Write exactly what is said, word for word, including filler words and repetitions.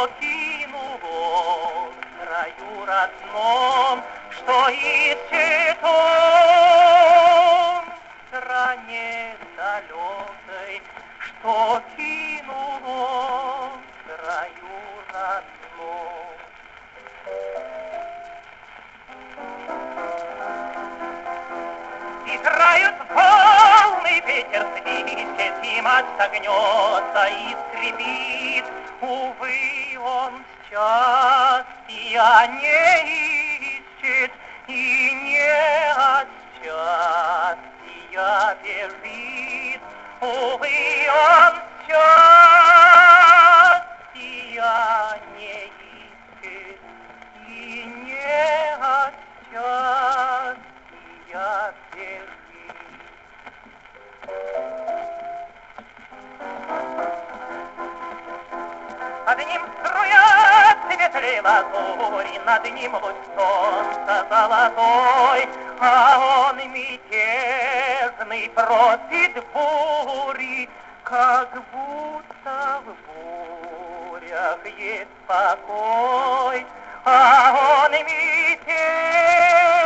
кинул он в краю родном, что ищет он в стране далекой, что кинул он в краю родном. Играют волны, ветер свистит, и мать согнется и скрипит. Увы, он счастья не ищет и не от счастья бежит. Увы, он счастья не ищет и не от счастья бежит. Над ним струятся ветли лазури, над ним луч солнца золотой, а он мятежный просит бури, как будто в бурях есть покой, а он мятежный